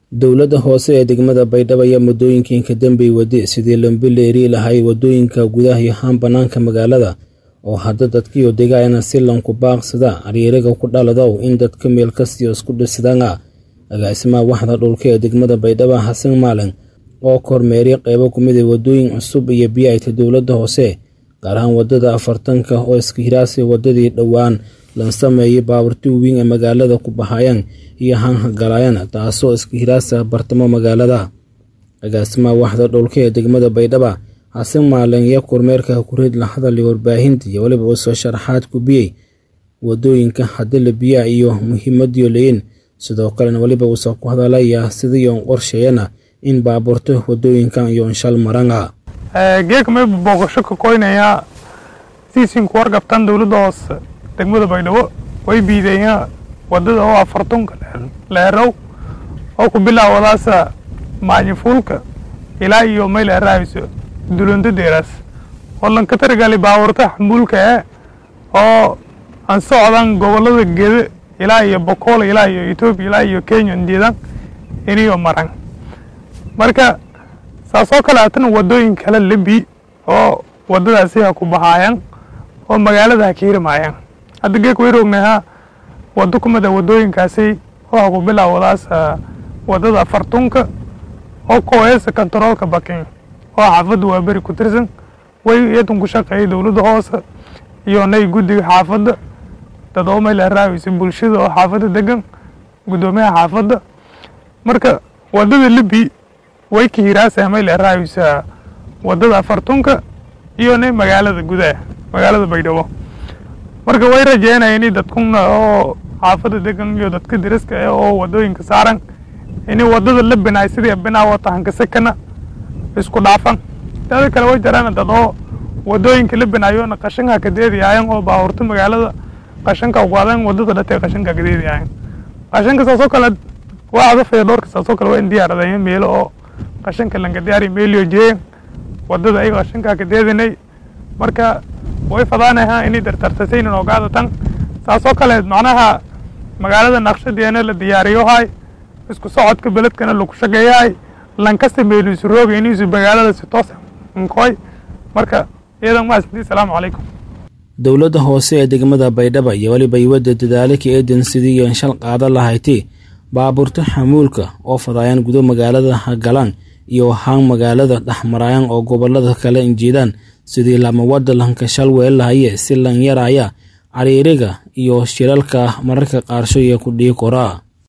Dowladda hoose ee degmada Baydhabo ayaa muddooyinkii ka dambeeyay wadi sidii loo bilaari lahaa wadooyinka gudaha iyo banaanka magaalada oo hadda dadkii deegaanka si lanku baaqsada ariiriga ku dhalado in dadka meel kasta isku dhisidaan agaasimaha waxda dhulka ee degmada Baydhabo Xasan Maalin oo kormeeray qaybo ku mid ah wadooyin cusub iyo biyaha dowladda hoose gaar ahaan wadada 40 oo iska hiraasay wadadii dhawaan lan sameeyay baabuurtii weyn ee magaalada ku baxayaan iyo galayaan taasoo iska hiraasa bartamo magaalada agaasimaha waxda dhulka ee degmada Baydhabo Xasan Maalin iyo kormeerka ku rid la hadalay warbaahinta iyo waliba oo soo sharaxaad ku biyay wadooyinka hadda biyaha iyo muhiimadii leeyin sidoo kale waliba uu soo ku hadalaya sidii oo qorsheeyana in baabuurta wadooyinkan iyo shal maranga geekma booqasho ka qoynaya siisin ku warqabtan dawladda hoose degmada Baydhabo way biidayaan wadada oo 40 leerow oo ku bilaawadaasa maajifulka ilaa iyo meel raayso dulunta deeras wallan ka targali baabuurta xamulka oo aan socdaan gobolada Gedo ilaa iyo Boqol ilaa iyo Itoobiya ilaa iyo Kenya ndiidan iniyo maran marka saasoo kale aatan wadooyin kala lebi oo wadadaasi ku baxayaan oo magaalada ka hirmayaan hadda geek way roognaha wado kumada wadooyinkaasi oo ku bilaawdaas wadada 40 oo kooysa kantaroolka bakin oo xaafadu waa bari ku tirsan way yeedan ku shaqeeyay dawladda hoose iyo nay guddiga xaafada dadoo meel raawaysan bulshada oo xaafada degan gudoomiyaha xaafada marka wadada lebi way ka hiraasay meel raawaysa wadada 40 iyo nay magaalada gudaha magaalada Baydhabo marka way rajeynayaan in dadkuna oo xaafada degan iyo dadka diriska oo wadooyinka saaran in wadada la binaay sidii binaa wataanka sakana isku dhaafan dad kale way jiraan dad oo wadooyinka la binaayo qashinka ka deediyaan oo baabuurta magaalada qashinka u qaadan wadada dhatay qashinka ka deediyaan qashinka saasoo kale waa feedorka saasoo kale waa diyaaradayn meel oo qashinka laga diyaari meeliyo jeen wadada ay qashinka ka deedinay marka way fadaanaha in dartartayn oo gaadatan saasoo kale macnaha magaalada naqshadeena la diyaariyo hay isku socodka beledkana lagu shaqeeyay lankasta meelisu roog inuu magaalada si toos ah marka iyada ma asdi salaamu calaykum dowladda hoose ee degmada Baydhabo iyo waliba wada dadaalka eedan sidii oo shal qaada lahayd baabuurta xamuulka oo fadayaan gudo magaalada galaan iyo magaalada dhaxmarayaan oo gobolada kale injiidaan sidii lama wada lanka shal weelahay si lan yaraya ariiriga iyo shiralka mararka qaarsho ku dhigi kara